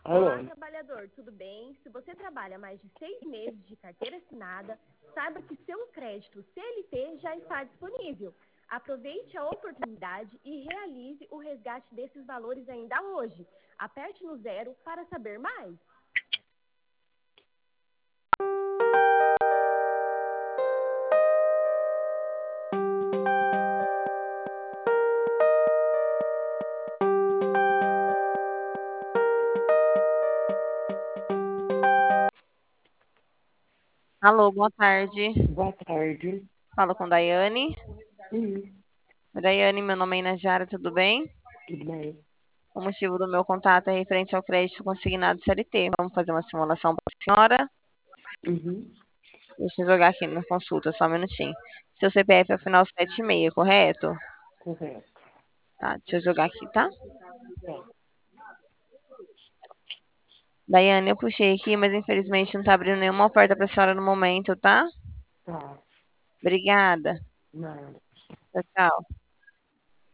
Olá, Alô? trabalhador, tudo bem? Se você trabalha mais de 6 meses de carteira assinada, saiba que seu crédito CLT já está disponível. Aproveite a oportunidade e realize o resgate desses valores ainda hoje. Aperte no 0 para saber mais. Alô, boa tarde. Boa tarde. Falo com Daiane. Sim, Daiane, meu nome é Inajara, tudo bem? tudo bem. O motivo do meu contato é referente ao crédito consignado CLT. Vamos fazer uma simulação para a senhora? Uhum, Deixa eu jogar aqui na consulta, só um minutinho. Seu CPF é o final 76, correto? correto. Tá, deixa eu jogar aqui, tá? Tá, Daiane, eu puxei aqui, mas infelizmente não tá abrindo nenhuma oferta para a senhora no momento, tá? tá. Obrigada. Nada. Tchau, tchau.